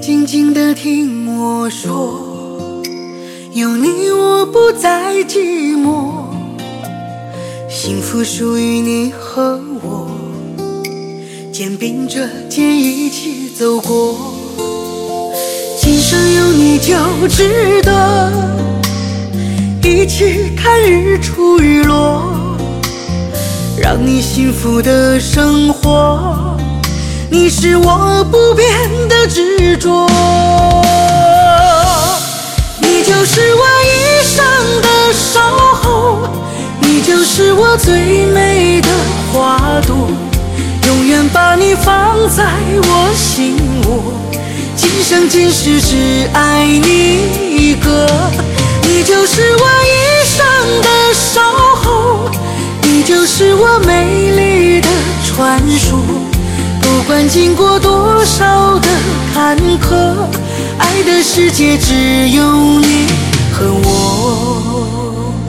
静静地听我说，有你我不再寂寞，幸福属于你和我，肩并着肩一起走过，今生有你就值得一起看日出日落，让你幸福的生活，你是我不变的执着，你就是我一生的守候，你就是我最美的花朵，永远把你放在我心窝，今生今世只爱你一个，你就是我一生的守候，你就是我美丽的传说，不管经过多少的坎坷，爱的世界只有你和我。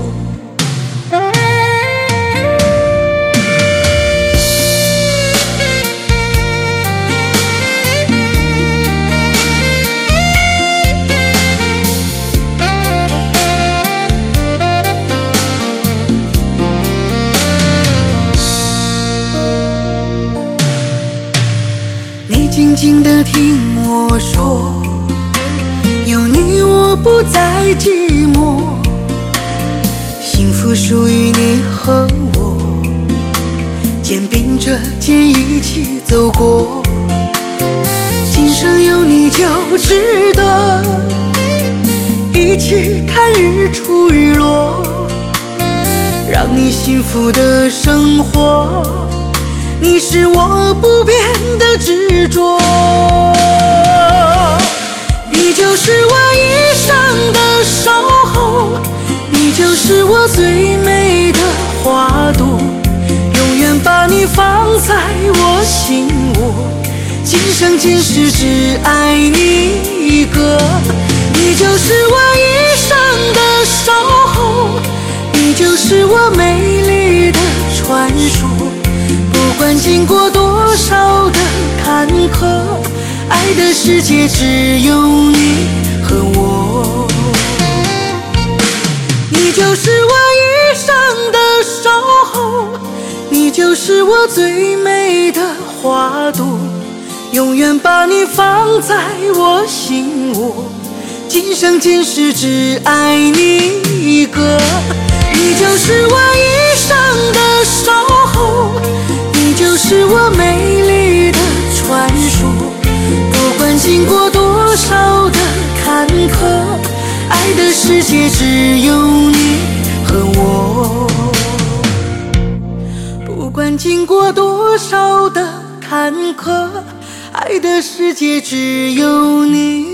你静静地听我说，有你我不再寂寞，幸福属于你和我，肩并着肩一起走过，今生有你就值得一起看日出日落，让你幸福的生活，你是我不变的执着，你就是我一生的守候，你就是我最美的花朵，永远把你放在我心窝，今生今世只爱你一个，你就是我一生的守候，你就是我美丽的传说，不管经过多少的坎坷，爱的世界只有你和我，你就是我一生的守候，你就是我最美的花朵，永远把你放在我心窝，今生今世只爱你一个，你就是我一生的守候，你就是我美丽的传说，不管经过多少的坎坷，爱的世界只有你和我，不管经过多少的坎坷，爱的世界只有你